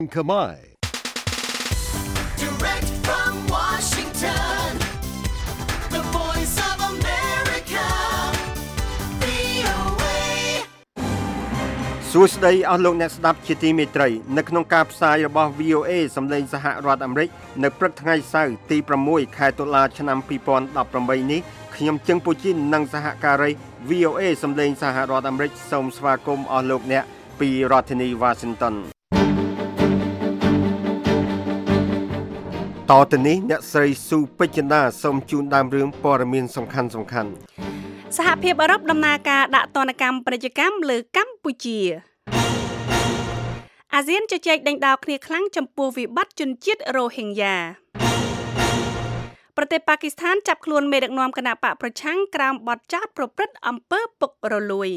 Khmer. Direct from Washington, the voice of America, VOA. សួស្តីអស់លោកអ្នកស្ដាប់ជាទីមេត្រីនៅក្នុងការផ្សាយរបស់ VOA សម្លេងសហរដ្ឋអាមេរិកនៅព្រឹកថ្ងៃសៅរ៍ទី6ខែតុលាឆ្នាំ2018នេះខ្ញុំជឹងពូជីននិងសហការី VOA សម្លេងសហរដ្ឋអាមេរិកសូមស្វាគមន៍អស់លោកអ្នកពីរដ្ឋធានី Washington តទៅនេះអ្នកស្រីស៊ូពេជ្ជណាសូមជូនដើមរឿងព័ត៌មានសំខាន់សហភាពអឺរ៉ុបដំណើរការដាក់ទណ្ឌកម្មពាណិជ្ជកម្មលើកម្ពុជាអាស៊ានជជែកដេញដោលគ្នាខ្លាំងចំពោះវិបត្តិជនជាតិរ៉ូហិញយ៉ា ប្រទេសប៉ាគីស្ថានចាប់ខ្លួនមេដឹកនាំគណបកប្រឆាំងក្រោមបទចោទប្រព្រឹត្តអំពើពុករលួយ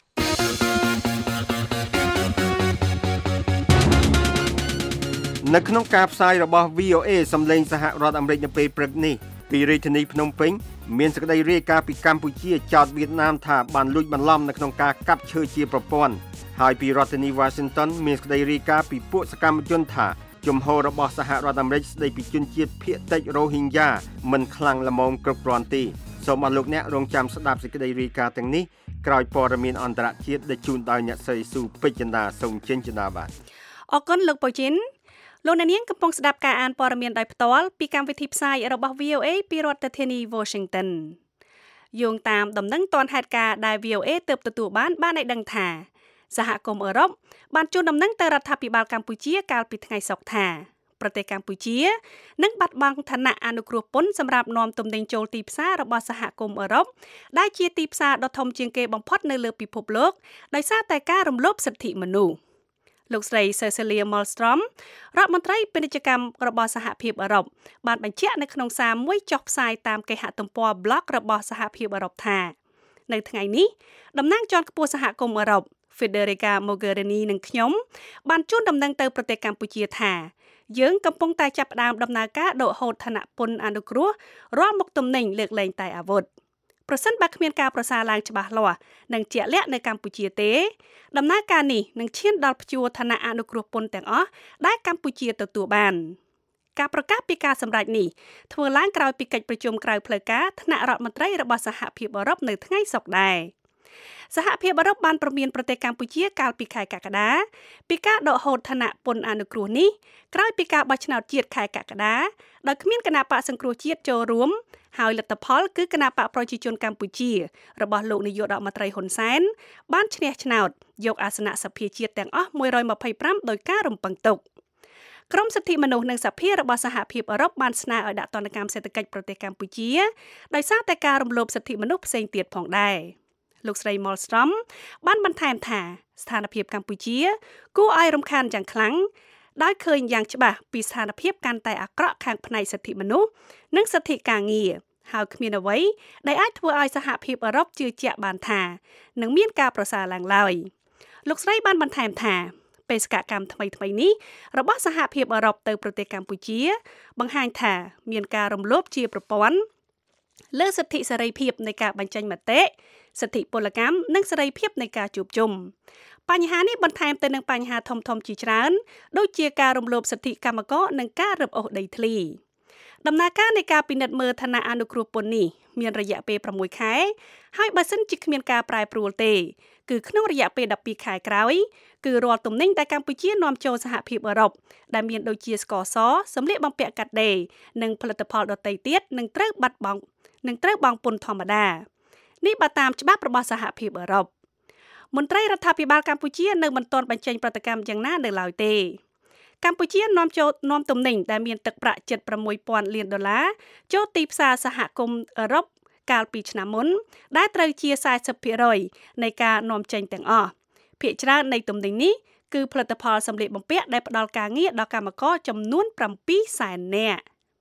នៅក្នុងការផ្សាយរបស់ VOA សម្លេងសហរដ្ឋអាមេរិកនៅពេលព្រឹកនេះពីរាជធានីភ្នំពេញមានសេចក្តីរាយការណ៍ពីកម្ពុជាចោទវៀតណាមថាបានលួចបន្លំនៅក្នុងការកាប់ឈើជាប្រព័ន្ធហើយពីរដ្ឋធានី Washington មានសេចក្តីរាយការណ៍ពីពួកសកម្មជនថាជំហររបស់សហរដ្ឋអាមេរិកស្តីពីជនជាតិភាគតិចរ៉ូហិញយ៉ាមិនខ្លាំងល្មមគ្រប់គ្រាន់ទេសូមអរលោកអ្នករងចាំស្ដាប់សេចក្តីរាយការណ៍ទាំងនេះក្រោយព័ត៌មានអន្តរជាតិដែលជូនដោយអ្នកស្រីស៊ូពេជ្ជណាសូមចេញជនាបាទអរគុណលោកបូជីនលោកអ្នកនាងកំពុងស្ដាប់ការអានព័ត៌មានដោយផ្ទាល់ពីកម្មវិធីផ្សាយរបស់ VOA ពីរដ្ឋធានី Washington យោងតាមដំណឹងទាន់ហេតុការណ៍ដែល VOA ទើបទទួលបានឲ្យដឹងថាសហគមន៍អឺរ៉ុបបានជូនដំណឹងទៅរដ្ឋាភិបាលកម្ពុជាកាលពីថ្ងៃសុក្រថាប្រទេសកម្ពុជានឹងបាត់បង់ឋានៈអនុគ្រោះពន្ធសម្រាប់នាំទំនិញចូលទីផ្សាររបស់សហគមន៍អឺរ៉ុបដែលជាទីផ្សារដ៏ធំជាងគេបំផុតនៅលើពិភពលោកដោយសារតែការរំលោភសិទ្ធិមនុស្សលោកស្រី Cecilia Malmstrom រដ្ឋមន្ត្រីពាណិជ្ជកម្មរបស់សហភាពអឺរ៉ុបបានបញ្ជាក់នៅក្នុងសារមួយចុះផ្សាយតាមគេហទំព័រ blog របស់សហភាពអឺរ៉ុបថានៅថ្ងៃនេះតំណាងជាន់ខ្ពស់សហគមន៍អឺរ៉ុប Federica Mogherini និងខ្ញុំបានជូនដំណឹងទៅប្រទេសកម្ពុជាថាយើងកំពុងតែចាប់ផ្ដើមដំណើរការដកហូតឋានៈពន្ធអនុគ្រោះរាល់មុខទំនិញលើកលែងតែអាវុធប្រសិនបើគ្មានការប្រសើរឡើងច្បាស់លាស់និងជាក់លាក់នៅកម្ពុជាទេដំណើរការនេះនឹងឈានដល់ព្យួរឋានៈអនុគ្រោះពន្ធទាំងអស់ដែលកម្ពុជាទទួលបានការប្រកាសពីការសម្រេចនេះធ្វើឡើងក្រោយពីកិច្ចប្រជុំក្រៅផ្លូវការថ្នាក់រដ្ឋមន្ត្រីរបស់សហភាពអឺរ៉ុបនៅថ្ងៃសុក្រដែរសហភាពអឺរ៉ុបបានព្រមានប្រទេសកម្ពុជាកាលពីខែកក្កដាពីការដកហូតឋានៈពន្ធអនុគ្រោះនេះក្រោយពីការបោះឆ្នោតជាតិខែកក្កដាដោយគ្មានគណបកសង្គ្រោះជាតិចូលរួមហើយលទ្ធផលគឺគណបកប្រជាជនកម្ពុជារបស់លោកនាយករដ្ឋមន្ត្រីហ៊ុនសែនបានឈ្នះឆ្នោតយកអាសនៈសភាជាតិទាំងអស់125ដោយការរំពឹងទុកក្រមសិទ្ធិមនុស្សនិងសភារបស់សហភាពអឺរ៉ុបបានស្នើឲ្យដាក់ទណ្ឌកម្មសេដ្ឋកិច្ចប្រទេសកម្ពុជាដោយសារតែការរំលោភសិទ្ធិមនុស្សផ្សេងទៀតផងដែរលោកស្រី Malmstrom បានបន្ថែមថាស្ថានភាពកម្ពុជាគួរឲ្យរំខានយ៉ាងខ្លាំងដោយឃើញយ៉ាងច្បាស់ពីស្ថានភាពកាន់តែអាក្រក់ខាងផ្នែកសិទ្ធិមនុស្សនិងសិទ្ធិការងារហើយគ្មានអ្វីដែលអាចធ្វើឲ្យសហភាពអឺរ៉ុបជឿជាក់បានថានឹងមានការប្រសើរឡើងឡើយលោកស្រីបានបន្ថែមថាបេសកកម្មថ្មីនេះរបស់សហភាពអឺរ៉ុបទៅប្រទេសកម្ពុជាបង្ហាញថាមានការរំលោភជាប្រព័ន្ធលើសិទ្ធិសេរីភាពនៃការបញ្ចេញមតិសិទ្ធិពលកម្មនិងសេរីភាពនៃការជួបជុំបញ្ហានេះបន្ថែមទៅនឹងបញ្ហាធំៗជាច្រើនដូចជាការរំលោភសិទ្ធិកម្មករនិងការរឹបអូសដីធ្លីដំណើរការនៃការពិនិត្យមើលឋានៈអនុគ្រោះពន្ធនេះមានរយៈពេល6ខែហើយបើសិនជាគ្មានការប្រែប្រួលទេគឺក្នុងរយៈពេល12ខែក្រោយគឺរាល់ទំនិញដែលកម្ពុជានាំចូលសហភាពអឺរ៉ុបដែលមានដូចជាស្ករសសម្លៀកបំពាក់កាត់ដេរនិងផលិតផលដទៃទៀតនឹងត្រូវបង់ពន្ធធម្មតានេះបើតាមច្បាប់របស់សហភាពអឺរ៉ុបមន្ត្រីរដ្ឋាភិបាលកម្ពុជានៅមិនទាន់បញ្ចេញប្រតិកម្មយ៉ាងណានៅឡើយទេកម្ពុជានាំទំនិញដែលមានទឹកប្រាក់ជិត 6,000 លានដុល្លារចូលទីផ្សារសហគមន៍អឺរ៉ុបកាលពីឆ្នាំមុនដែលត្រូវជា 40% នៃការនាំចេញទាំងអស់ភាគច្រើននៃទំនិញនេះគឺផលិតផលសម្លៀកបំពាក់ដែលផ្ដល់ការងារដល់កម្មករចំនួន 700,000 នាក់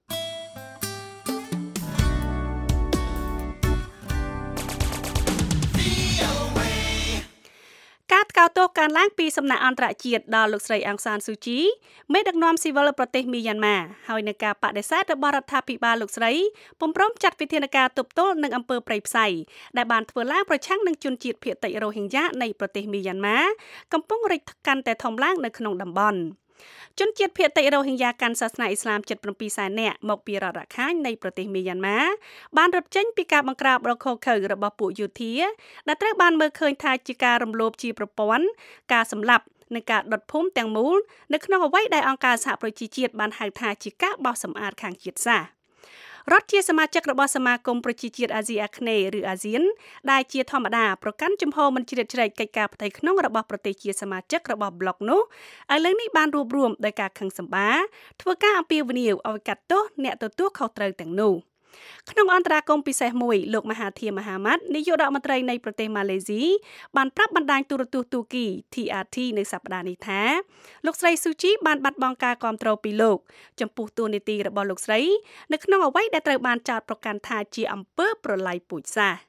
ការថ្កោលទោសកើនឡើងពីសំណាក់អន្តរជាតិដល់លោកស្រីអង្សានស៊ូជីមេដឹកនាំស៊ីវិលប្រទេសមីយ៉ាន់ម៉ាហើយនឹងការបដិសេធរបស់រដ្ឋាភិបាលលោកស្រីពុំព្រមចាត់វិធានការទប់ទល់នឹងអំពើព្រៃផ្សៃដែលបានធ្វើឡើងប្រឆាំងនឹងជនជាតិភាគតិចរ៉ូហិញយ៉ានៃប្រទេសមីយ៉ាន់ម៉ាកំពុងរីកកាន់តែធំឡើងនៅក្នុងតំបន់ជនជាតិភាគតិចរ៉ូហិញ៉ាកាន់សាសនាអ៊ីស្លាម77សែននាក់មកពីរដ្ឋរាខាញនៃប្រទេសមីយ៉ាន់ម៉ាបានរត់ចេញពីការបង្ក្រាបដ៏ឃោរឃៅរបស់ពួកយោធាដែលត្រូវបានមើលឃើញថាជាការរំលោភជាប្រព័ន្ធការសម្លាប់និងការដុតភូមិទាំងមូលនៅក្នុងអ្វីដែលអង្គការសហប្រជាជាតិបានហៅថាជាការបោសសម្អាតខាងជាតិសាសន៍រដ្ឋជាសមាជិករបស់សមាគមប្រជាជាតិអាស៊ីអាគ្នេយ៍ឬអាស៊ានដែលជាធម្មតាប្រកាន់ជំហរមិនជ្រៀតជ្រែកកិច្ចការផ្ទៃក្នុងរបស់ប្រទេសជាសមាជិករបស់ប្លុកនោះឥឡូវនេះបានរួបរวมដោយការខឹងសម្បាធ្វើការអំពាវនាវឲ្យកាត់ទោសអ្នកទទួលខុសត្រូវទាំងនោះក្នុងអន្តរាគមន៍ពិសេសមួយលោកមហាធាមហាម៉ាត់នាយករដ្ឋមន្ត្រីនៃប្រទេសម៉ាឡេស៊ីបានប្រាប់បណ្ដាញទូរទស្សន៍ទូគី TRT នៅសប្តាហ៍នេះថាលោកស្រីស៊ូជីបានបាត់បង់ការគាំទ្រពីលោកចំពោះតួនាទីរបស់លោកស្រីនៅក្នុងអ្វីដែលត្រូវបានចោទប្រកាន់ថាជាអំពើប្រល័យពូជសាសន៍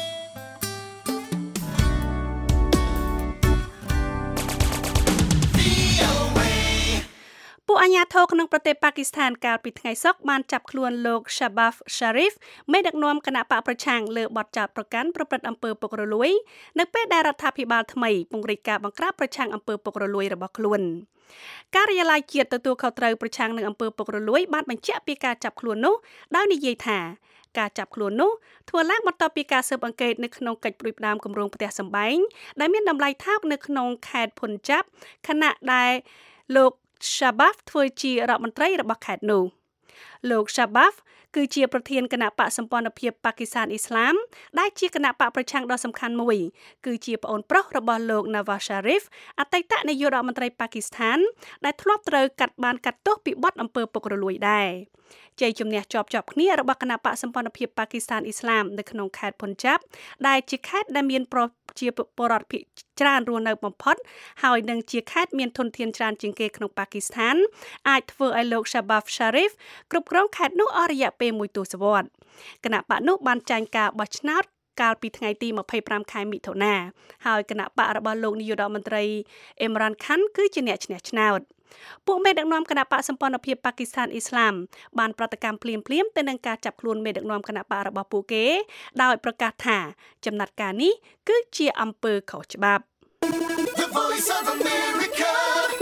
ពួកអាជ្ញាធរក្នុងប្រទេសប៉ាគីស្ថានកាលពីថ្ងៃសុក្របានចាប់ខ្លួនលោក Shabaf Sharif មេដឹកនាំគណៈបកប្រឆាំងលើបទចោទប្រកាន់ប្រព្រឹត្តអំពើពុករលួយនៅពេលដែលរដ្ឋាភិបាលថ្មីពង្រីកការបង្ក្រាបប្រឆាំងអំពើពុករលួយរបស់ខ្លួនការិយាល័យជាតិទទួលខុសត្រូវប្រឆាំងនឹងអំពើពុករលួយបានបញ្ជាក់ពីការចាប់ខ្លួននោះដោយនិយាយថាការចាប់ខ្លួននោះធ្វើឡើងបន្ទាប់ពីការស៊ើបអង្កេតនៅក្នុងកិច្ចព្រួយផ្ដាមគម្រោងផ្ទះសម្បែងដែលមានតម្លៃថោកនៅក្នុងខេត្តភុនចាប់ខណៈដែលលោក Shabaf ធ្វើជារដ្ឋមន្ត្រីរបស់ខេត្តនោះលោក Shabaf គឺជាប្រធានគណៈបកសម្ព័ន្ធភាពប៉ាគីស្ថានអ៊ីស្លាមដែលជាគណៈបកប្រឆាំងដ៏សំខាន់មួយគឺជាប្អូនប្រុសរបស់លោក Nawaz Sharif អតីតនាយករដ្ឋមន្ត្រីប៉ាគីស្ថានដែលធ្លាប់ត្រូវកាត់ទោសពីបទអំពើពុករលួយដែរជ័យជំនះជាប់គ្នារបស់គណៈបកសម្ព័ន្ធភាពប៉ាគីស្ថានអ៊ីស្លាមនៅក្នុងខេត្តភុនចាប់ដែលជាខេត្តដែលមានប្រជាពលរដ្ឋភាគច្រើនរស់នៅបំផុតហើយនឹងជាខេត្តមានធនធានច្រើនជាងគេក្នុងប៉ាគីស្ថានអាចធ្វើឲ្យលោក Shabaf Sharif គ្រប់គ្រងខេត្តនោះអស់រយៈពេល1ទសវត្សរ៍គណៈបកនោះបានចាញ់ការបោះឆ្នោតកាលពីថ្ងៃទី25ខែមិថុនាហើយគណៈបករបស់លោកនាយករដ្ឋមន្ត្រីអ៊ីមរ៉ានខាន់គឺជាអ្នកឈ្នះឆ្នោតពួកមេដឹកនាំគណៈបកសម្ព័ន្ធភាពប៉ាគីស្ថានអ៊ីស្លាមបានប្រតិកម្មភ្លាមៗទៅនឹងការចាប់ខ្លួនមេដឹកនាំគណៈបករបស់ពួកគេដោយប្រកាសថាចំណាត់ការនេះគឺជាអំពើខុសច្បាប់ The Voice of America,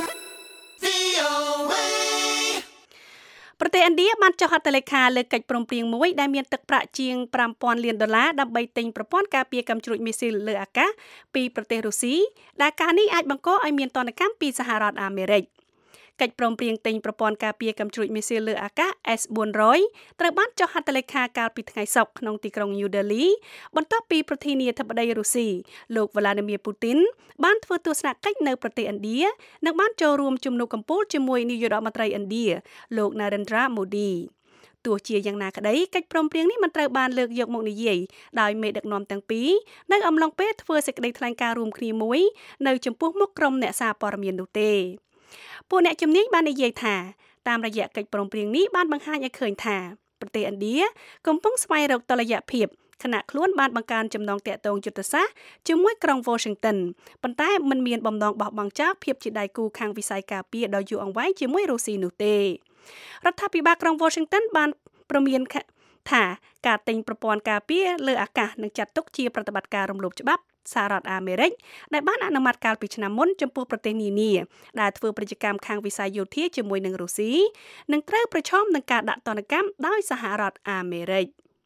VOA. ប្រទេសឥណ្ឌាបានចុះហត្ថលេខាលើកិច្ចព្រមព្រៀងមួយដែលមានទឹកប្រាក់ជាង$5,000 លានដើម្បីទិញប្រព័ន្ធការពារកាំជ្រួចមីស៊ីលលើអាកាសពីប្រទេសរុស្ស៊ីដែលការនេះអាចបង្កឲ្យមានទណ្ឌកម្មពីសហរដ្ឋអាមេរិកកិច្ចព្រមព្រៀងទិញប្រព័ន្ធការពារកាំជ្រួចមីស៊ីលលើអាកាស S400 ត្រូវបានចុះហត្ថលេខាកាលពីថ្ងៃសុក្រក្នុងទីក្រុង New Delhi បន្ទាប់ពីប្រធានាធិបតីរុស្ស៊ីលោក Vladimir Putin បានធ្វើទស្សនកិច្ចនៅប្រទេសឥណ្ឌានិងបានចូលរួមជំនួបកម្ពុជាជាមួយនាយករដ្ឋមន្ត្រីឥណ្ឌាលោក Narendra Modi ទោះជាយ៉ាងណាក្តីកិច្ចព្រមព្រៀងនេះមិនត្រូវបានលើកយកមកនិយាយដោយមេដឹកនាំទាំងពីរនៅអំឡុងពេលធ្វើសេចក្តីថ្លែងការណ៍រួមគ្នាមួយនៅចំពោះមុខក្រុមអ្នកសារព័ត៌មាននោះទេពួកអ្នកជំនាញបាននិយាយថាតាមរយៈកិច្ចព្រមព្រៀងនេះបានបង្ហាញឲ្យឃើញថាប្រទេសឥណ្ឌាកំពុងស្វែងរកតុល្យភាពខណៈខ្លួនបានបង្កើនចំណងទាក់ទងយុទ្ធសាស្ត្រជាមួយក្រុង Washington ប៉ុន្តែមិនមានបំណងបោះបង់ចោលភាពជាដៃគូខាងវិស័យការពារដ៏យូរអង្វែងជាមួយរុស្ស៊ីនោះទេរដ្ឋាភិបាលក្រុង Washington បានព្រមានថាការទិញប្រព័ន្ធការពារលើអាកាសនឹងចាត់ទុកជាប្រតិបត្តិការរំលោភច្បាប់សហរដ្ឋអាមេរិកដែលបានអនុម័តកាលពីឆ្នាំមុនចំពោះប្រទេសនានាដែលធ្វើប្រតិកម្មខាងវិស័យយោធាជាមួយនឹងរុស្ស៊ីនិងត្រូវប្រឈមនឹងការដាក់ទណ្ឌកម្មដោយសហរដ្ឋអាមេរិក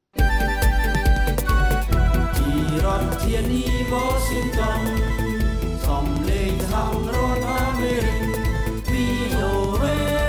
ពីរដ្ឋធានី Washington សំឡេងសហរដ្ឋអាមេរិក VOA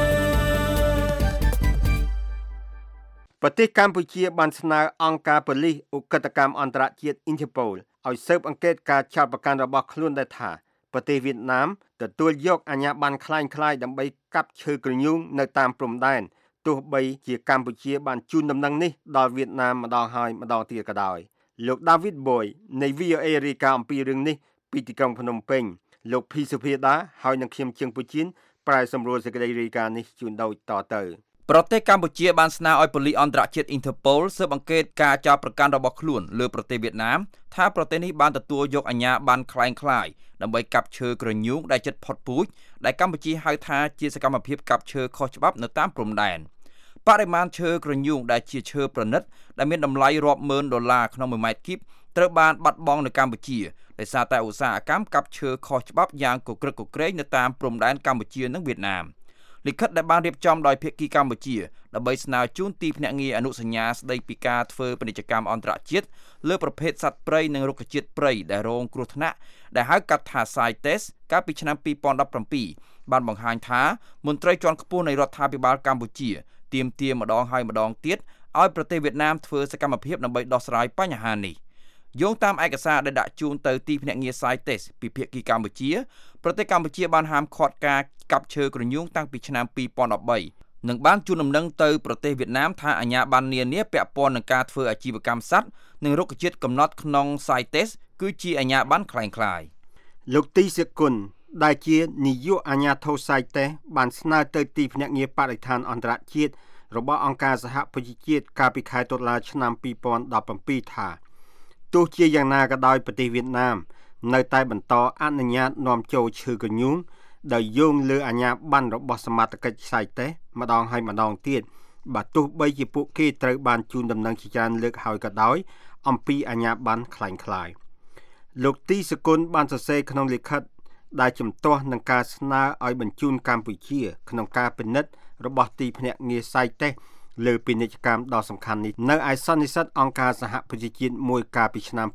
ប្រទេសកម្ពុជាបានស្នើអង្គការប៉ូលីសឧក្រិដ្ឋកម្មអន្តរជាតិ Interpol ឲ្យស៊ើបអង្កេតការចោទប្រកាន់របស់ខ្លួនដែលថាប្រទេសវៀតណាមទទួលយកអាជ្ញាប័ណ្ណคล้ายៗដើម្បីកាប់ឈើក្រញូងនៅតាមព្រំដែនទោះបីជាកម្ពុជាបានជូនដំណឹងនេះដល់វៀតណាមម្ដងហើយម្ដងទៀតក៏ដោយលោក David Boy នៃ VOA រាយការណ៍អំពីរឿងនេះពីទីក្រុងភ្នំពេញលោកភីសុភាដាហើយនឹងខ្ញុំជើងពូជីនប្រែសម្រួលសេចក្តីរាយការណ៍នេះជូនដូចតទៅប្រទេសកម្ពុជាបានស្នើឲ្យប៉ូលីសអន្តរជាតិ Interpol ស៊ើបអង្កេតការចោទប្រកាន់របស់ខ្លួនលើប្រទេសវៀតណាមថាប្រទេសនេះបានទទួលយកអាជ្ញាប័ណ្ណคล้ายៗដើម្បីកាប់ឈើក្រញូងដែលជិតផុតពូជដែលកម្ពុជាហៅថាជាសកម្មភាពកាប់ឈើខុសច្បាប់នៅតាមព្រំដែនបរិមាណឈើក្រញូងដែលជាឈើប្រណិតដែលមានតម្លៃរាប់ម៉ឺនដុល្លារក្នុង1ម៉ែត្រគីបត្រូវបានបាត់បង់នៅកម្ពុជាដោយសារតែឧស្សាហកម្មកាប់ឈើខុសច្បាប់យ៉ាងកក្រឹកកក្រែងនៅតាមព្រំដែនកម្ពុជានិងវៀតណាមលិខិតដែលបានរៀបចំដោយភាគីកម្ពុជាដើម្បីស្នើជូនទីភ្នាក់ងារអនុសញ្ញាស្តីពីការធ្វើពាណិជ្ជកម្មអន្តរជាតិលើប្រភេទសត្វព្រៃនិងរុក្ខជាតិព្រៃដែលរងគ្រោះថ្នាក់ដែលហៅកាត់ថា CITES កាលពីឆ្នាំ2017បានបង្ហាញថាមន្ត្រីជាន់ខ្ពស់នៃរដ្ឋាភិបាលកម្ពុជាទាមទារម្ដងហើយម្ដងទៀតឲ្យប្រទេសវៀតណាមធ្វើសកម្មភាពដើម្បីដោះស្រាយបញ្ហានេះយោងតាមឯកសារដែលដាក់ជូនទៅទីភ្នាក់ងារ CITES ពីភាគីកម្ពុជាប្រទេសកម្ពុជាបានហាមឃាត់ការកាប់ឈើគ្រញូងតាំងពីឆ្នាំ2013និងបានជូនដំណឹងទៅប្រទេសវៀតណាមថាអាជ្ញាប័ណ្ណនានាពាក់ព័ន្ធនឹងការធ្វើអាជីវកម្មសត្វនិងរុក្ខជាតិកំណត់ក្នុង CITES គឺជាអាជ្ញាប័ណ្ណคล้ายៗលោកទីសគុណដែលជានាយកអាជ្ញាធរ CITES បានស្នើទៅទីភ្នាក់ងារបរិស្ថានអន្តរជាតិរបស់អង្គការសហប្រជាជាតិកាលពីខែតុលាឆ្នាំ2017ថាទោះជាយ៉ាងណាក៏ដោយប្រទេសវៀតណាមនៅតែបន្តអនុញ្ញាតនាំចូលឈើគ្រញូងដោយយោងលើអាជ្ញាប័ណ្ណរបស់សមាជិក CITES ម្ដងហើយម្ដងទៀតបើទោះបីជាពួកគេត្រូវបានជូនដំណឹងជាច្រើនលើកហើយក៏ដោយអំពីអាជ្ញាប័ណ្ណคล้ายៗលោកទីសគុណបានសរសេរក្នុងលិខិតដែលជំទាស់នឹងការស្នើឲ្យបញ្ជូនកម្ពុជាក្នុងការពិនិត្យរបស់ទីភ្នាក់ងារ CITES លើពាណិជ្ជកម្មដ៏សំខាន់នេះនៅឯសន្និសីទអង្គការសហប្រជាជាតិមួយកាលពីឆ្នាំ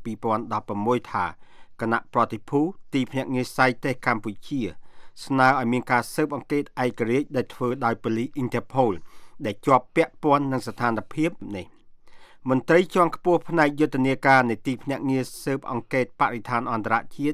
2016ថាគណៈប្រតិភូទីភ្នាក់ងារ CITES កម្ពុជាស្នើឲ្យមានការស៊ើបអង្កេតឯករាជ្យដែលធ្វើដោយប៉ូលីស Interpol ដែលជាប់ពាក់ព័ន្ធនឹងស្ថានភាពនេះមន្ត្រីជាន់ខ្ពស់ផ្នែកយុទ្ធនាការនៃទីភ្នាក់ងារស៊ើបអង្កេតបរិស្ថានអន្តរជាតិ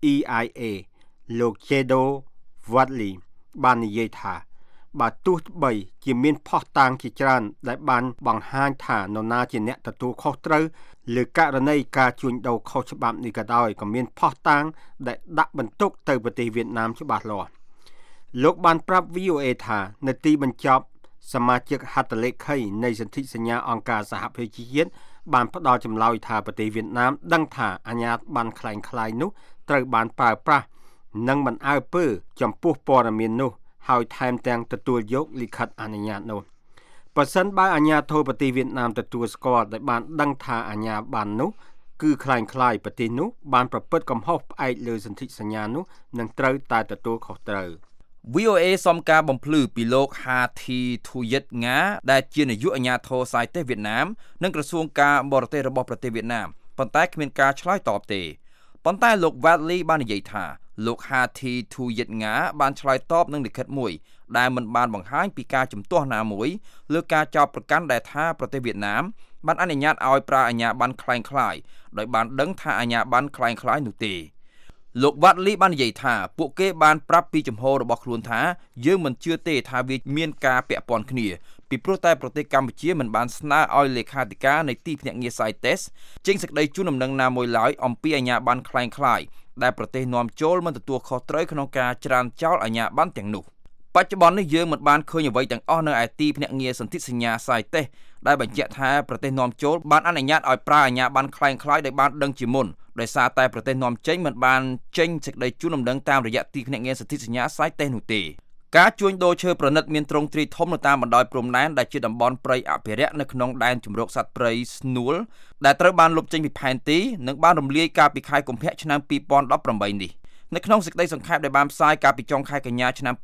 EIA លោក Jedo Wadley បាននិយាយថាបើទោះបីជាមានផុសតាងជាច្រើនដែលបានបង្ហាញថានរណាជាអ្នកទទួលខុសត្រូវលើករណីការជួញដូរខុសច្បាប់នេះក៏ដោយក៏មានផុសតាងដែលដាក់បន្ទុកទៅប្រទេសវៀតណាមច្បាស់លាស់លោកបានប្រាប់ VOA ថានៅទីបញ្ចប់សមាជិកហត្ថលេខីនៃសន្ធិសញ្ញាអង្គការសហប្រជាជាតិបានផ្ដល់ចម្លើយថាប្រទេសវៀតណាមដឹងថាអាជ្ញាប័ណ្ណคล้ายៗនោះត្រូវបានប្រើប្រាស់និងមិនអើពើចំពោះព័ត៌មាននោះហើយថែមទាំងទទួលយកលិខិតអនុញ្ញាតនោះបើសិនបើអាជ្ញាធរប្រទេសវៀតណាមទទួលស្គាល់ដែលបានដឹងថាអាជ្ញាប័ណ្ណនោះគឺคล้ายៗប្រទេសនោះបានប្រព្រឹត្តកំហុសផ្អែកលើសន្ធិសញ្ញានោះនឹងត្រូវតែទទួលខុសត្រូវ VOA សុំការបំភ្លឺពីលោក Hathi Thuyet Nga ដែលជានាយកអាជ្ញាធរ CITES វៀតណាមនិងក្រសួងការបរទេសរបស់ប្រទេសវៀតណាមប៉ុន្តែគ្មានការឆ្លើយតបទេប៉ុន្តែលោក Wadley បាននិយាយថាលោក Hathi Thuyet Nga បានឆ្លើយតបនឹងលិខិតមួយដែលមិនបានបង្ហាញពីការជំទាស់ណាមួយលើការចោទប្រកាន់ដែលថាប្រទេសវៀតណាមបានអនុញ្ញាតឲ្យប្រើអាជ្ញាប័ណ្ណคล้ายៗដោយបានដឹងថាអាជ្ញាប័ណ្ណคล้ายៗនោះទេលោក Wadley បាននិយាយថាពួកគេបានប្រាប់ពីចំហរបស់ខ្លួនថាយើងមិនជឿទេថាវាមានការពាក់ព័ន្ធគ្នាពីព្រោះតែប្រទេសកម្ពុជាមិនបានស្នើឲ្យលេខាធិការនៃទីភ្នាក់ងារ CITES ចេញសេចក្តីជូនដំណឹងណាមួយឡើយអំពីអាជ្ញាប័ណ្ណคล้ายៗដែលប្រទេសនាំចូលមិនទទួលខុសត្រូវក្នុងការច្រានចោលអាជ្ញាប័ណ្ណទាំងនោះបច្ចុប្បន្ននេះយើងមិនបានឃើញអ្វីទាំងអស់នៅឯទីភ្នាក់ងារសន្ធិសញ្ញា CITES ដែលបញ្ជាក់ថាប្រទេសនាំចូលបានអនុញ្ញាតឲ្យប្រើអាជ្ញាប័ណ្ណคล้ายៗដែលបានដឹងជាមុនដោយសារតែប្រទេសនាំចេញមិនបានចេញសេចក្តីជូនដំណឹងតាមរយៈទីភ្នាក់ងារសន្ធិសញ្ញា CITES នោះទេការជួញដូរឈើប្រណិតមានទ្រង់ទ្រាយធំនៅតាមបណ្ដោយព្រំដែនដែលជាតំបន់ព្រៃអភិរក្សនៅក្នុងដែនជម្រកសត្វព្រៃស្នួលដែលត្រូវបានលុបចេញពីផែនទីនិងបានរំលាយកាលពីខែកុម្ភៈឆ្នាំ2018នេះនៅក្នុងសេចក្តីសង្ខេបដែលបានផ្សាយកាលពីចុងខែកញ្ញាឆ្នាំ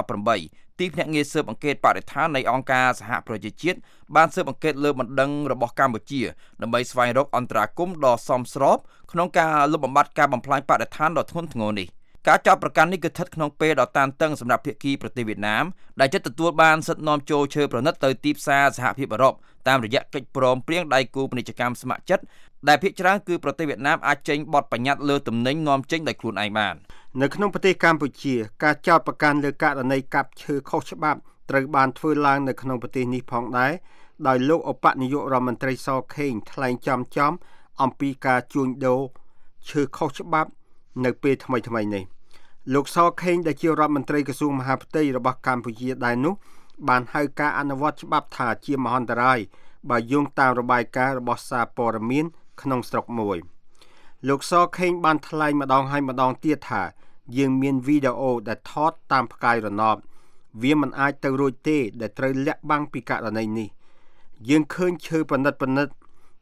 2018ទីភ្នាក់ងារស៊ើបអង្កេតបរិស្ថាននៃអង្គការសហប្រជាជាតិបានស៊ើបអង្កេតលើបណ្ដឹងរបស់កម្ពុជាដើម្បីស្វែងរកអន្តរាគមន៍ដ៏សមស្របក្នុងការលុបបំបាត់ការបំផ្លាញបរិស្ថានដ៏ធ្ងន់ធ្ងរនេះការចាប់ប្រកាន់នេះគឺស្ថិតក្នុងពេលដ៏តានតឹងសម្រាប់ភាគីប្រទេសវៀតណាមដែលជិតទទួលបានសិទ្ធិនាំចូលឈើប្រណិតទៅទីផ្សារសហភាពអឺរ៉ុបតាមរយៈកិច្ចព្រមព្រៀងដៃគូពាណិជ្ជកម្មស្ម័គ្រចិត្តដែលភាគច្រើនគឺប្រទេសវៀតណាមអាចចេញបទបញ្ញត្តិលើទំនិញនាំចេញដោយខ្លួនឯងបាននៅក្នុងប្រទេសកម្ពុជាការចោទប្រកាន់លើករណីកាប់ឈើខុសច្បាប់ត្រូវបានធ្វើឡើងនៅក្នុងប្រទេសនេះផងដែរដោយលោកឧបនាយករដ្ឋមន្ត្រីស ខេងថ្លែងចំអំពីការជួញដូរឈើខុសច្បាប់នៅពេលថ្មីនេះលោកស ខេងដែលជារដ្ឋមន្ត្រីក្រសួងមហាផ្ទៃរបស់កម្ពុជាដែរនោះបានហៅការអនុវត្តច្បាប់ថាជាមហន្តរាយបើយោងតាមរបាយការណ៍របស់សារព័ត៌មានក្នុងស្រុកមួយលោកស ខេងបានថ្លែងម្ដងហើយម្ដងទៀតថាយើងមានវីដេអូដែលថតតាមផ្កាយរណបវាមិនអាចទៅរួចទេដែលត្រូវលាក់បាំងពីករណីនេះយើងឃើញឈើប្រណិត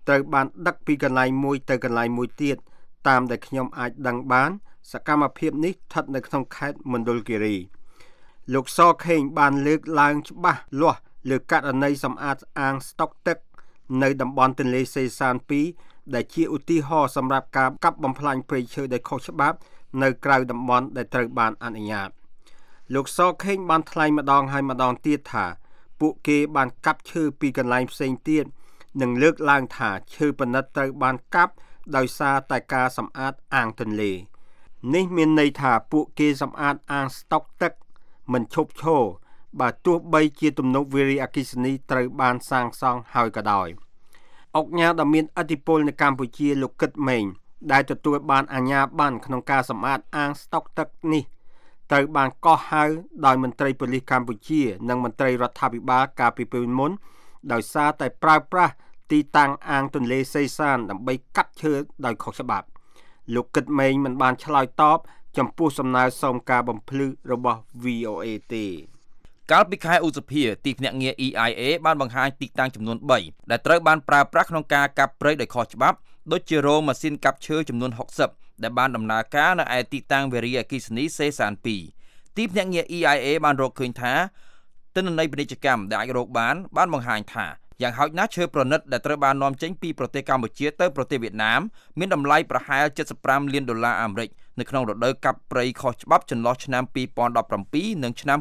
ត្រូវបានដឹកពីកន្លែងមួយទៅកន្លែងមួយទៀតតាមដែលខ្ញុំអាចដឹងបានសកម្មភាពនេះស្ថិតនៅក្នុងខេត្តមណ្ឌលគិរីលោកសខេងបានលើកឡើងច្បាស់លាស់លើករណីសម្អាតអាងស្តុកទឹកនៅតំបន់ទន្លេសេសាន2ដែលជាឧទាហរណ៍សម្រាប់ការកាប់បំផ្លាញព្រៃឈើដោយខុសច្បាប់នៅក្រៅតំបន់ដែលត្រូវបានអនុញ្ញាតលោកសខេងបានថ្លែងម្ដងហើយម្ដងទៀតថាពួកគេបានកាប់ឈើពីកន្លែងផ្សេងទៀតនិងលើកឡើងថាឈើប៉និតត្រូវបានកាប់ដោយសារតែការសម្អាតអាងទន្លេនេះមានន័យថាពួកគេសម្អាតអាងស្តុកទឹកមិនឈប់ឈរបើទោះបីជាទំនប់វារីអគ្គិសនីត្រូវបានសាងសង់ហើយក៏ដោយអង្គការដ៏មានឥទ្ធិពលនៅកម្ពុជាលោកគិតម៉េងដែលទទួលបានអាជ្ញាប័ណ្ណក្នុងការសម្អាតអាងស្តុកទឹកនេះត្រូវបានកោះហៅដោយមន្ត្រីប៉ូលីសកម្ពុជានិងមន្ត្រីរដ្ឋាភិបាលកាលពីពេលមុនដោយសារតែប្រើប្រាស់ទីតាំងអាងទន្លេសេសានដើម្បីកាប់ឈើដោយខុសច្បាប់លោកគិតម៉េងមិនបានឆ្លើយតបចំពោះសំណើសុំការបំភ្លឺរបស់ VOA ទេកាលពីខែឧសភាទីភ្នាក់ងារ EIA បានបង្ហាញទីតាំងចំនួន3ដែលត្រូវបានប្រើប្រាស់ក្នុងការកាប់ព្រៃដោយខុសច្បាប់ដូចជារោងម៉ាស៊ីនកាប់ឈើចំនួន60ដែលបានដំណើរការនៅឯទីតាំងវារីអគ្គិសនីសេសាន2ទីភ្នាក់ងារ EIA បានរកឃើញថាទិន្នន័យពាណិជ្ជកម្មដែលអាចរកបានបង្ហាញថាយ៉ាងហោចណាស់ឈើប្រណិតដែលត្រូវបាននាំចេញពីប្រទេសកម្ពុជាទៅប្រទេសវៀតណាមមានតម្លៃប្រហែល$75 លាននៅក្នុងរដូវកាប់ព្រៃខុសច្បាប់ចន្លោះឆ្នាំ2017និងឆ្នាំ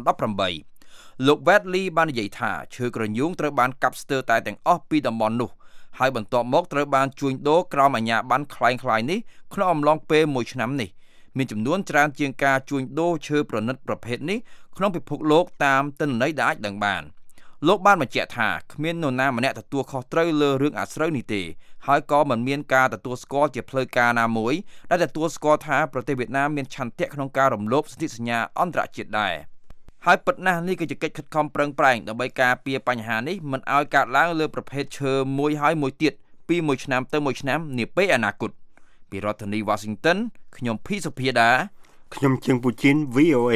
2018លោក Wedley បាននិយាយថាឈើក្រញូងត្រូវបានកាប់ស្ទើរតែទាំងអស់ពីតំបន់នោះហើយបន្ទាប់មកត្រូវបានជួញដូរក្រោមអាជ្ញាប័ណ្ណคล้ายៗនេះក្នុងអំឡុងពេល1ឆ្នាំនេះមានចំនួនច្រើនជាងការជួញដូរឈើប្រណិតប្រភេទនេះក្នុងពិភពលោកតាមទិន្នន័យដែលអាចដឹងបានលោកបានបញ្ជាក់ថាគ្មាននរណាម្នាក់ទទួលខុសត្រូវលើរឿងអាស្រូវនេះទេហើយក៏មិនមានការទទួលស្គាល់ជាផ្លូវការណាមួយដែលទទួលស្គាល់ថាប្រទេសវៀតណាមមានឆន្ទៈក្នុងការរំលោភសន្ធិសញ្ញាអន្តរជាតិដែរហើយពិតណាស់នេះគឺជាកិច្ចខិតខំប្រឹងប្រែងដើម្បីការពារបញ្ហានេះមិនឲ្យកើតឡើងលើប្រភេទឈើមួយហើយមួយទៀតពីមួយឆ្នាំទៅមួយឆ្នាំនាពេលអនាគតពីរដ្ឋធានី Washington ខ្ញុំភីសុភាដាខ្ញុំជើងពូជីន VOA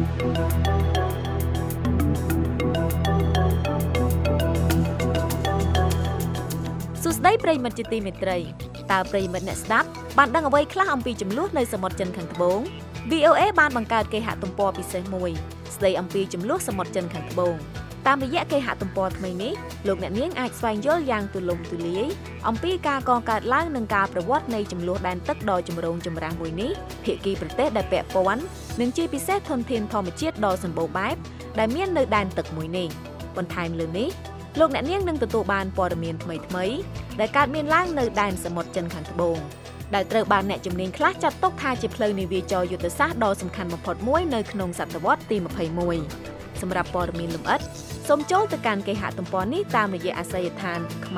សួស្តីប្រិយមិត្តជាទីមេត្រីតើប្រិយមិត្តអ្នកស្ដាប់បានដឹងអ្វីខ្លះអំពីចំនួននៅសមុទ្រចិនខាងត្បូង VOA បានបង្កើតគេហទំព័រពិសេសមួយស្ដីអំពីចំនួនសមុទ្រចិនខាងត្បូងតាមរយៈគេហទំព័រថ្មីនេះលោកអ្នកនាងអាចស្វែងយល់យ៉ាងទូលំទូលាយអំពីការកកើតឡើងនិងការប្រវត្តិនៃចំនួនដែនទឹកដ៏ចម្រូងចម្រាសមួយនេះភាគីប្រទេសដែលពាក់ព័ន្ធនិងជាពិសេសធនធានធម្មជាតិដ៏សម្បូរបែបដែលមាននៅដែនទឹកមួយនេះបន្ថែមលើនេះលោកអ្នកនាងនឹងទទួលបានព័ត៌មានថ្មីៗដែលកើតមានឡើងនៅដែនសមុទ្រចិនខាងត្បូងដែលត្រូវបានអ្នកជំនាញខ្លះចាត់ទុកថាជាផ្លូវនាវាចរយុទ្ធសាស្ត្រដ៏សំខាន់បំផុតមួយនៅក្នុងសតវត្សទី21សម្រាប់ព័ត៌មានលម្អិតសូមចូលទៅកាន់គេហទំព័រនេះតាមរយៈអាសយដ្ឋាន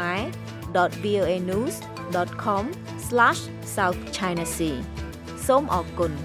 khmer.voanews.com/southchinasea សូមអរគុណ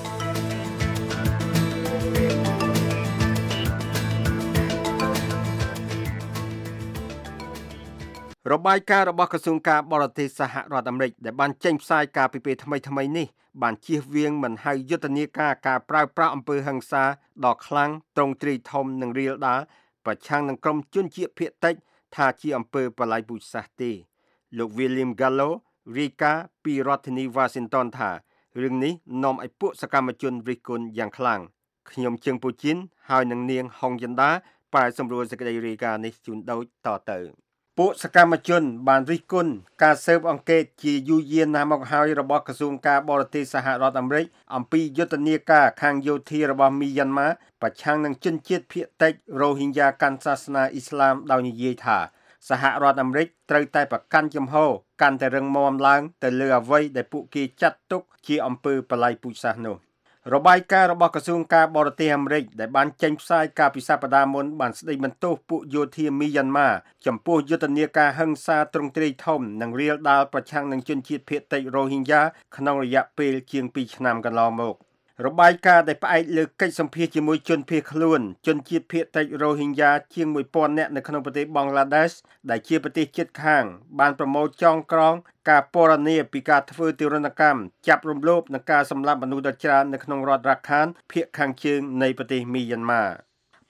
របាយការណ៍របស់ក្រសួងការបរទេសសហរដ្ឋអាមេរិកដែលបានចេញផ្សាយកាលពីពេលថ្មីៗនេះបានជៀសវាងមិនហៅយុទ្ធនាការការប្រើប្រាស់អំពើហិង្សាដ៏ខ្លាំងទ្រង់ទ្រាយធំនិងរាលដាលប្រឆាំងនឹងក្រុមជនជាតិភាគតិចថាជាអំពើបល្ល័ង្កពូជសាសន៍ទេលោក William Gallo រាយការណ៍ពីរដ្ឋធានី Washington ថារឿងនេះនាំឲ្យពួកសកម្មជនរិះគន់យ៉ាងខ្លាំងខ្ញុំជើងពូជីនហើយនឹងនាងហុងចិន្តាប្រែសម្រួលសេចក្តីរាយការណ៍នេះជូនដូចតទៅពួកសកម្មជនបានរិះគន់ការស៊ើបអង្កេតជាយូរយារណាស់មកហើយរបស់ក្រសួងការបរទេសសហរដ្ឋអាមេរិកអំពីយុទ្ធនាការខាងយោធារបស់មីយ៉ាន់ម៉ាប្រឆាំងនឹងជនជាតិភាគតិចរ៉ូហីញ៉ាកាន់សាសនាអ៊ីស្លាមដោយនិយាយថាសហរដ្ឋអាមេរិកត្រូវតែប្រកាន់ជំហរកាន់តែរឹងមាំឡើងទៅលើអ្វីដែលពួកគេចាត់ទុកជាអំពើបល្ល័ង្កពូជសាសន៍នោះរបាយការណ៍របស់ក្រសួងការបរទេសអាមេរិកដែលបានចេញផ្សាយកាលពីសប្តាហ៍មុនបានស្ដីបន្ទោសពួកយោធាមីយ៉ាន់ម៉ាចំពោះយុទ្ធនាការហិង្សាទ្រង់ទ្រាយធំនិងរាលដាលប្រឆាំងនឹងជនជាតិភាគតិចរ៉ូហីញ៉ាក្នុងរយៈពេលជាង2ឆ្នាំកន្លងមករបាយការណ៍ដែលផ្អែកលើកិច្ចសម្ភាសជាមួយជនភៀសខ្លួនជនជាតិភាគតិចរ៉ូហីញ៉ាជាង 1000 នាក់នៅក្នុងប្រទេសបង់ក្លាដេសដែលជាប្រទេសជិតខាងបានប្រមូលចងក្រងការពណ៌នាពីការធ្វើទារុណកម្មចាប់រំលោភនិងការសម្លាប់មនុស្សដ៏ច្រើននៅក្នុងរដ្ឋ Rakhine ភាគខាងជើងនៃប្រទេសមីយ៉ាន់ម៉ា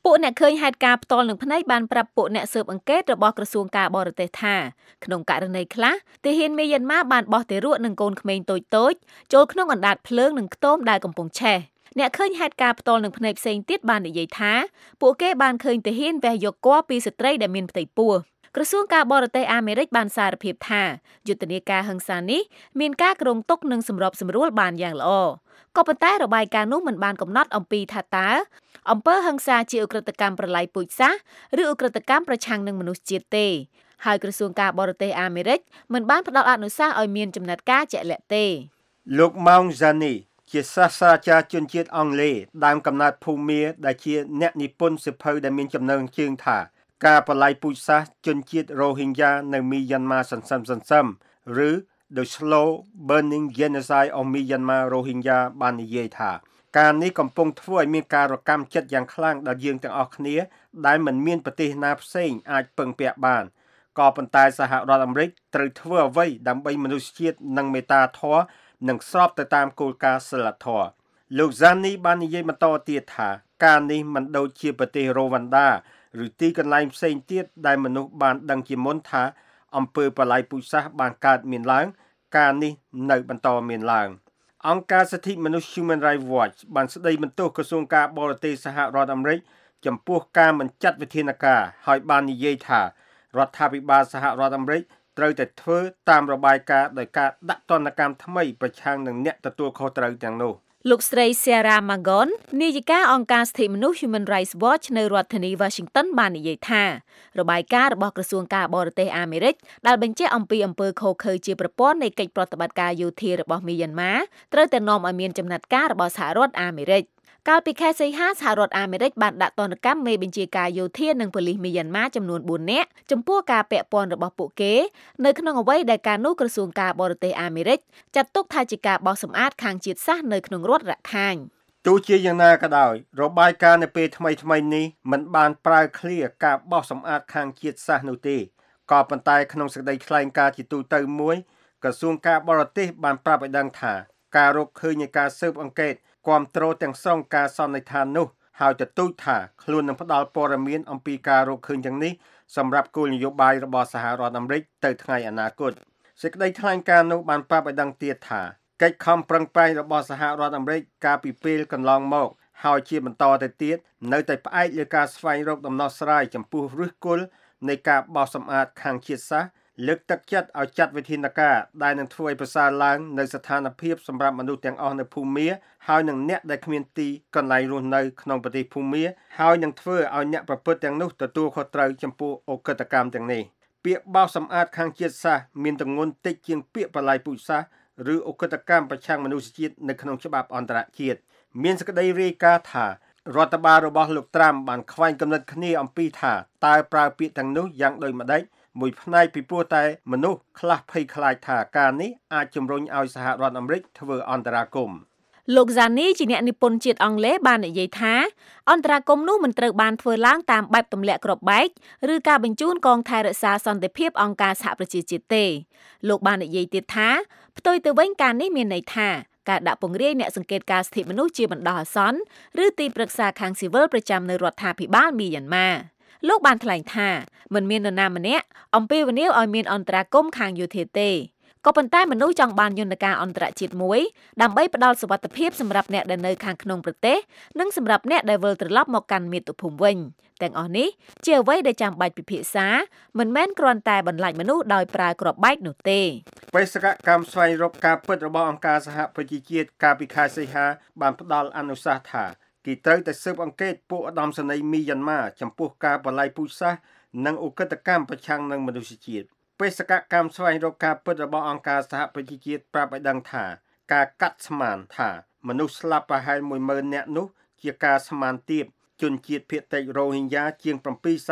ពួកអ្នកឃើញហេតុការណ៍ផ្ទាល់នឹងភ្នែកបានប្រាប់ពួកអ្នកស៊ើបអង្កេតរបស់ក្រសួងការបរទេសថាក្នុងករណីខ្លះទាហានមីយ៉ាន់ម៉ាបានបោះទារកនឹងកូនក្មេងតូចៗចូលក្នុងអណ្ដាតភ្លើងនិងខ្ទមដែលកំពុងឆេះអ្នកឃើញហេតុការណ៍ផ្ទាល់នឹងភ្នែកផ្សេងទៀតបាននិយាយថាពួកគេបានឃើញទាហានវះយកគភ៌ពីស្ត្រីដែលមានផ្ទៃពោះក្រសួងការបរទេសអាមេរិកបានសារភាពថាយុទ្ធនាការហិង្សានេះមានការគ្រោងទុកនិងសម្របសម្រួលបានយ៉ាងល្អក៏ប៉ុន្តែរបាយការណ៍នោះមិនបានកំណត់អំពីថាតើអំពើហិង្សាជាឧក្រិដ្ឋកម្មប្រល័យពូជសាសន៍ឬឧក្រិដ្ឋកម្មប្រឆាំងនឹងមនុស្សជាតិទេហើយក្រសួងការបរទេសអាមេរិកមិនបានផ្ដល់អនុសាសន៍ឲ្យមានចំណាត់ការជាក់លាក់ទេលោក Mount Zani ជាសាស្ត្រាចារ្យជនជាតិអង់គ្លេសដើមកំណើតភូមាដែលជាអ្នកនិពន្ធសៀវភៅដែលមានចំណងជើងថាការប្រល័យពូជសាសន៍ជនជាតិ Rohingya នៅមីយ៉ាន់ម៉ាសន្សឹមឬ The Slow Burning Genocide of Myanmar Rohingya បាននិយាយថាការនេះកំពុងធ្វើឲ្យមានការរកម្មចិត្តយ៉ាងខ្លាំងដល់យើងទាំងអស់គ្នាដែលមិនមានប្រទេសណាផ្សេងអាចពឹងពាក់បានក៏ប៉ុន្តែសហរដ្ឋអាមេរិកត្រូវធ្វើអ្វីដើម្បីមនុស្សជាតិនិងមេត្តាធម៌និងស្របទៅតាមគោលការណ៍សីលធម៌លោក Zani បាននិយាយបន្តទៀតថាការនេះមិនដូចជាប្រទេសរ៉ូវ៉ាន់ដាឬទីកន្លែងផ្សេងទៀតដែលមនុស្សបានដឹងជាមុនថាអំពើប្រល័យពូជសាសន៍បានកើតមានឡើងការនេះនៅបន្តមានឡើងអង្គការសិទ្ធិមនុស្ស Human Rights Watch បានស្ដីបន្ទោសក្រសួងការបរទេសសហរដ្ឋអាមេរិកចំពោះការមិនចាត់វិធានការហើយបាននិយាយថារដ្ឋាភិបាលសហរដ្ឋអាមេរិកត្រូវតែធ្វើតាមរបាយការណ៍ដោយការដាក់ទណ្ឌកម្មថ្មីប្រឆាំងនឹងអ្នកទទួលខុសត្រូវទាំងនោះលោកស្រី Sarah Magon នាយិកាអង្គការសិទ្ធិមនុស្ស Human Rights Watch នៅរដ្ឋធានី Washington បាននិយាយថារបាយការណ៍របស់ក្រសួងការបរទេសអាមេរិកដែលបញ្ជាក់អំពីអំពើឃោរឃៅជាប្រព័ន្ធនៃកិច្ចប្រតិបត្តិការយោធារបស់មីយ៉ាន់ម៉ាត្រូវតែនាំឲ្យមានចំណាត់ការរបស់សហរដ្ឋអាមេរិកកាលពីខែសីហាសហរដ្ឋអាមេរិកបានដាក់ទណ្ឌកម្មមេបញ្ជាការយោធានិងប៉ូលីសមីយ៉ាន់ម៉ាចំនួន4នាក់ចំពោះការពាក់ព័ន្ធរបស់ពួកគេនៅក្នុងអ្វីដែលការនោះក្រសួងការបរទេសអាមេរិកចាត់ទុកថាជាការបោះសម្អាតខាងជាតិសាសន៍នៅក្នុងរដ្ឋរខាញ់ទោះជាយ៉ាងណាក៏ដោយរបាយការណ៍នៅពេលថ្មីនេះមិនបានប្រើឃ្លាការបោះសម្អាតខាងជាតិសាសន៍នោះទេក៏ប៉ុន្តែក្នុងសេចក្តីថ្លែងការណ៍ជាទូទៅមួយក្រសួងការបរទេសបានប្រាប់ឲ្យដឹងថាការរកឃើញនៃការស៊ើបអង្កេតគាំទ្រទាំងស្រុងការសន្និដ្ឋាននោះហើយទទូចថាខ្លួននឹងផ្ដល់ព័ត៌មានអំពីការរកឃើញទាំងនេះសម្រាប់គោលនយោបាយរបស់សហរដ្ឋអាមេរិកទៅថ្ងៃអនាគតសេចក្តីថ្លែងការណ៍នោះបានប្រាប់ឲ្យដឹងទៀតថាកិច្ចខំប្រឹងប្រែងរបស់សហរដ្ឋអាមេរិកកាលពីពេលកន្លងមកហើយជាបន្តទៅទៀតនៅតែផ្អែកលើការស្វែងរកដំណោះស្រាយចំពោះឫសគល់នៃការបោសសម្អាតខាងជាតិសាសន៍លើកទឹកចិត្តឲ្យចាត់វិធានការដែលនឹងធ្វើឲ្យប្រសើរឡើងនៅស្ថានភាពសម្រាប់មនុស្សទាំងអស់នៅភូមាហើយនឹងអ្នកដែលគ្មានទីកន្លែងរស់នៅក្នុងប្រទេសភូមាហើយនឹងធ្វើឲ្យអ្នកប្រព្រឹត្តទាំងនោះទទួលខុសត្រូវចំពោះអកតកម្មទាំងនេះពាក្យបោសសម្អាតខាងជាតិសាសន៍មានទម្ងន់តិចជាងពាក្យប្រល័យពូជសាសន៍ឬអកតកម្មប្រឆាំងមនុស្សជាតិនៅក្នុងច្បាប់អន្តរជាតិមានសេចក្តីរាយការណ៍ថារដ្ឋបាលរបស់លោកត្រាំបានខ្វែងគំនិតគ្នាអំពីថាតើប្រើពាក្យទាំងនោះយ៉ាងដូចម្តេចមួយផ្នែកពីព្រោះតែមនុស្សខ្លះភ័យខ្លាចថាការនេះអាចជំរុញឲ្យសហរដ្ឋអាមេរិកធ្វើអន្តរាគមន៍លោក Zani ជាអ្នកនិពន្ធជាតិអង់គ្លេសបាននិយាយថាអន្តរាគមន៍នោះមិនត្រូវបានធ្វើឡើងតាមបែបទម្លាក់គ្រាប់បែកឬការបញ្ជូនកងថែរក្សាសន្តិភាពអង្គការសហប្រជាជាតិទេលោកបាននិយាយទៀតថាផ្ទុយទៅវិញការនេះមានន័យថាការដាក់ពង្រាយអ្នកសង្កេតការសិទ្ធិមនុស្សជាបណ្ដោះអាសន្នឬទីប្រឹក្សាខាងស៊ីវិលប្រចាំនៅរដ្ឋាភិបាលមីយ៉ាន់ម៉ាលោកបានថ្លែងថាមិនមាននរណាម្នាក់អំពាវនាវឲ្យមានអន្តរាគមន៍ខាងយោធាទេក៏ប៉ុន្តែមនុស្សចង់បានយន្តការអន្តរជាតិមួយដើម្បីផ្ដល់សុវត្ថិភាពសម្រាប់អ្នកដែលនៅខាងក្នុងប្រទេសនិងសម្រាប់អ្នកដែលវិលត្រឡប់មកកាន់មាតុភូមិវិញទាំងអស់នេះជាអ្វីដែលចាំបាច់ពិភាក្សាមិនមែនគ្រាន់តែបន្លាចមនុស្សដោយប្រើគ្រាប់បែកនោះទេបេសកកម្មស្វែងរកការពិតរបស់អង្គការសហប្រជាជាតិកាលពីខែសីហាបានផ្ដល់អនុសាសន៍ថាគេត្រូវតែស៊ើបអង្កេតពួកឧត្តមសេនីយ៍មីយ៉ាន់ម៉ាចំពោះការប្រល័យពូជសាសន៍និងឧក្រិដ្ឋកម្មប្រឆាំងនឹងមនុស្សជាតិបេសកកម្មស្វែងរកការពិតរបស់អង្គការសហប្រជាជាតិប្រាប់ឲ្យដឹងថាការកាត់ស្មានថាមនុស្សស្លាប់ប្រហែល 10000 នាក់នោះជាការស្មានទាបជនជាតិភាគតិច Rohingya ជាង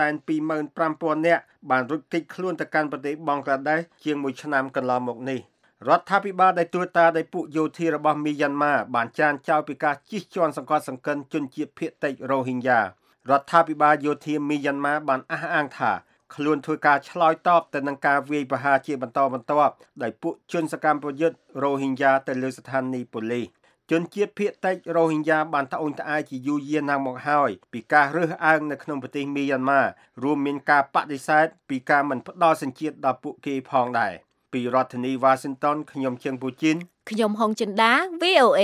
725,000 នាក់បានរុញគេចខ្លួនទៅកាន់ប្រទេសបង់ក្លាដេសជាង1ឆ្នាំកន្លងមកនេះរដ្ឋាភិបាលដែលត្រួតត្រាដោយពួកយោធារបស់មីយ៉ាន់ម៉ាបានចានចោលពីការជិះជាន់សង្កត់សង្កិនជនជាតិភាគតិច Rohingya រដ្ឋាភិបាលយោធាមីយ៉ាន់ម៉ាបានអះអាងថាខ្លួនធ្វើការឆ្លើយតបទៅនឹងការវាយប្រហារជាបន្តបន្ទាប់ដោយពួកជនសកម្មប្រយុទ្ធ Rohingya ទៅលើស្ថានីយ៍ប៉ូលីសជនជាតិភាគតិចរ៉ូហិញយ៉ាបានត្អូញត្អែរជាយូរយារណាស់មកហើយពីការរើសអើងនៅក្នុងប្រទេសមីយ៉ាន់ម៉ារួមមានការបដិសេធពីការមិនផ្ដល់សញ្ជាតិដល់ពួកគេផងដែរពីរដ្ឋធានី Washington ខ្ញុំជើងពូជីនខ្ញុំហុងចិន្តា VOA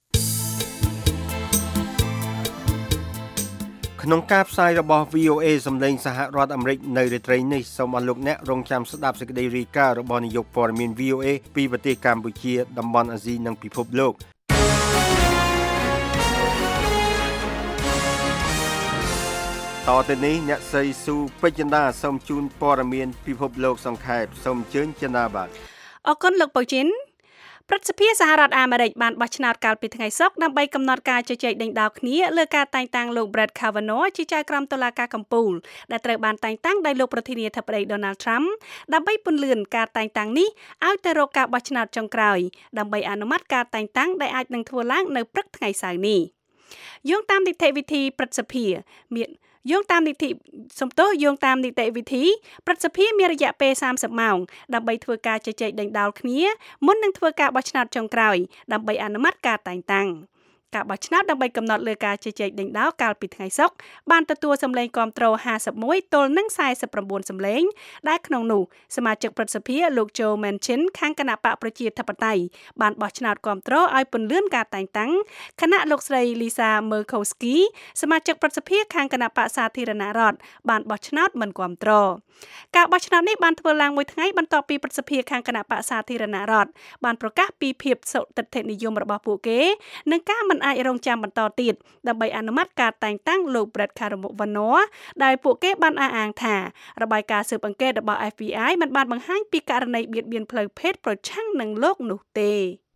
ក្នុងការផ្សាយរបស់ VOA សម្លេងសហរដ្ឋអាមេរិកនៅរាត្រីនេះសូមអស់លោកអ្នករងចាំស្ដាប់សេចក្តីរាយការណ៍របស់នាយកព័ត៌មាន VOA ពីប្រទេសកម្ពុជាតំបន់អាស៊ីនិងពិភពលោកតទៅនេះអ្នកស្រីស៊ូពេជ្រចិន្តាសូមជូនព័ត៌មានពិភពលោកសង្ខេបសូមអញ្ជើញចិន្តាបាទអរគុណលោកពូជីនព្រឹទ្ធសភាសហរដ្ឋអាមេរិកបានបោះឆ្នោតកាលពីថ្ងៃសុក្រដើម្បីកំណត់ការជជែកដេញដោលគ្នាលើការតែងតាំងលោក Brett Kavanaugh ជាចៅក្រមតុលាការកំពូលដែលត្រូវបានតែងតាំងដោយលោកប្រធានាធិបតី Donald Trump ដើម្បីពន្លឿនការតែងតាំងនេះឲ្យទៅរកការបោះឆ្នោតចុងក្រោយដើម្បីអនុម័តការតែងតាំងដែលអាចនឹងធ្វើឡើងនៅព្រឹកថ្ងៃសៅរ៍នេះយោងតាមនីតិវិធីព្រឹទ្ធសភាយោងតាមនីតិវិធីព្រឹទ្ធសភាមានរយៈពេល30ម៉ោងដើម្បីធ្វើការជជែកដេញដោលគ្នាមុននឹងធ្វើការបោះឆ្នោតចុងក្រោយដើម្បីអនុម័តការតែងតាំងការបោះឆ្នោតដើម្បីកំណត់លើការជជែកដេញដោលកាលពីថ្ងៃសុក្របានទទួលសម្លេងគាំទ្រ51ទល់នឹង49សម្លេងដែលក្នុងនោះសមាជិកព្រឹទ្ធសភាលោក Joe Manchin ខាងគណៈបកប្រជាធិបតេយ្យបានបោះឆ្នោតគាំទ្រឲ្យពន្លឿនការតែងតាំងខណៈលោកស្រី Lisa Murkowski សមាជិកព្រឹទ្ធសភាខាងគណៈបកសាធារណរដ្ឋបានបោះឆ្នោតមិនគាំទ្រការបោះឆ្នោតនេះបានធ្វើឡើងមួយថ្ងៃបន្ទាប់ពីព្រឹទ្ធសភាខាងគណៈបកសាធារណរដ្ឋបានប្រកាសពីភាពសុទិដ្ឋិនិយមរបស់ពួកគេនិងការមិនអាចរងចាំបន្តទៀតដើម្បីអនុម័តការតែងតាំងលោក Brett Kavanaugh ដែលពួកគេបានអះអាងថារបាយការណ៍ស៊ើបអង្កេតរបស់ FBI មិនបានបង្ហាញពីករណីបៀតបៀនផ្លូវភេទប្រឆាំងនឹងលោកនោះទេ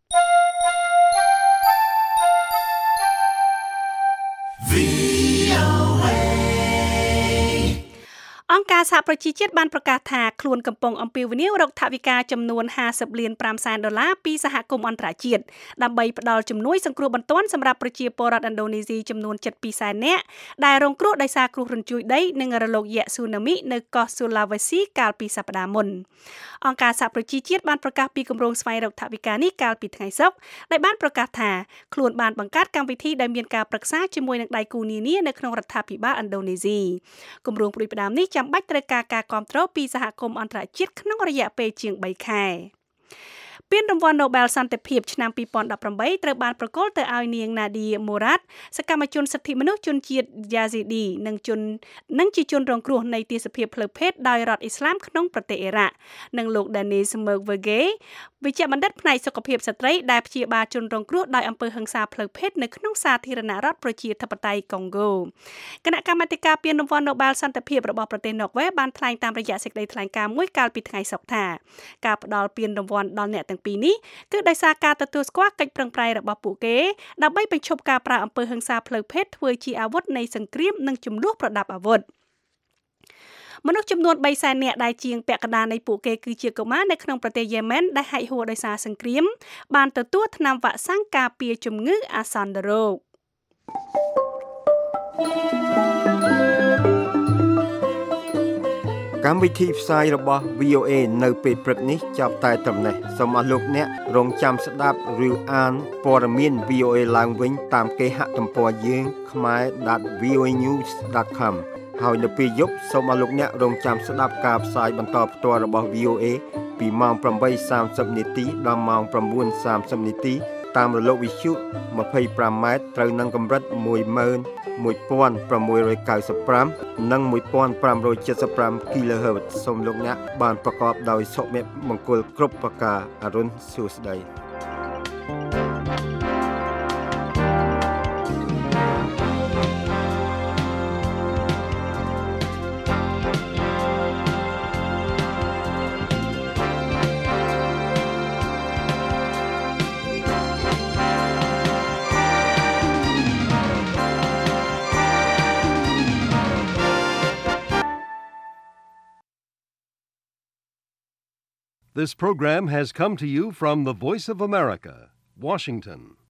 អង្គការសហប្រជាជាតិបានប្រកាសថាខ្លួនកំពុងអំពាវនាវរកថវិកាចំនួន$50.5 លានពីសហគមន៍អន្តរជាតិដើម្បីផ្ដល់ជំនួយសង្គ្រោះបន្ទាន់សម្រាប់ប្រជាពលរដ្ឋឥណ្ឌូនេស៊ីចំនួន7.2 សែននាក់ដែលរងគ្រោះដោយសារគ្រោះរញ្ជួយដីនិងរលកយក្សស៊ូណាមីនៅកោះ Sulawesi កាលពីសប្តាហ៍មុនអង្គការសហប្រជាជាតិបានប្រកាសពីគម្រោងស្វែងរកថវិកានេះកាលពីថ្ងៃសុក្រដែលបានប្រកាសថាខ្លួនបានបង្កើតកម្មវិធីដែលមានការប្រឹក្សាជាមួយនឹងដៃគូនានានៅក្នុងរដ្ឋាភិបាលឥណ្ឌូនេស៊ីគម្រោងផ្ដួចផ្ដើមនេះចាំបាច់ត្រូវការការគាំទ្រពីសហគមន៍អន្តរជាតិក្នុងរយៈពេលជាង3ខែពានរង្វាន់ Nobel សន្តិភាពឆ្នាំ2018ត្រូវបានប្រគល់ទៅឲ្យនាង Nadia Murad សកម្មជនសិទ្ធិមនុស្សជនជាតិ Yazidi និងជាជនរងគ្រោះនៃទាសភាពផ្លូវភេទដោយរដ្ឋអ៊ីស្លាមក្នុងប្រទេសអ៊ីរ៉ាក់និងលោក Denis Mukwege វិជ្ជបណ្ឌិតផ្នែកសុខភាពស្ត្រីដែលព្យាបាលជនរងគ្រោះដោយអំពើហិង្សាផ្លូវភេទនៅក្នុងសាធារណរដ្ឋប្រជាធិបតេយ្យកុងហ្គោគណៈកម្មាធិការពានរង្វាន់ Nobel សន្តិភាពរបស់ប្រទេសណ័រវេសបានថ្លែងតាមរយៈសេចក្តីថ្លែងការណ៍មួយកាលពីថ្ងៃសុក្រថាការផ្ដល់ពានរង្វាន់ដល់អ្នកទាំងពីរនេះគឺដោយសារការទទួលស្គាល់កិច្ចប្រឹងប្រែងរបស់ពួកគេដើម្បីបញ្ឈប់ការប្រើអំពើហិង្សាផ្លូវភេទធ្វើជាអាវុធនៃសង្គ្រាមនិងចំនួនប្រដាប់អាវុធមនុស្សចំនួន3សែននាក់ដែលជាងពាក់កណ្ដាលនៃពួកគេគឺជាកុមារនៅក្នុងប្រទេសយេម៉ែនដែលហែកហួរដោយសារសង្គ្រាមបានទទួលថ្នាំវ៉ាក់សាំងការពារជំងឺអាសន្នរោគកម្មវិធីផ្សាយរបស់ VOA នៅពេលព្រឹកនេះចាប់តែត្រឹមនេះសូមអស់លោកអ្នករងចាំស្ដាប់ឬអានព័ត៌មាន VOA ឡើងវិញតាមគេហទំព័រយើង khmer.voanews.com ហើយនៅពេលយប់សូមអស់លោកអ្នករងចាំស្ដាប់ការផ្សាយបន្តផ្ទាល់របស់ VOA ពីម៉ោង 8:30 នាទីដល់ម៉ោង 9:30 នាទីតាមរលកវិទ្យុ 25 ម៉ែត្រត្រូវនឹងកម្រិត 11695 និង 1575 kHz សូមលោកអ្នកបានប្រកបដោយសុភមង្គលគ្រប់ប្រការអរុនសួស្តី This program has come to you from the Voice of America, Washington.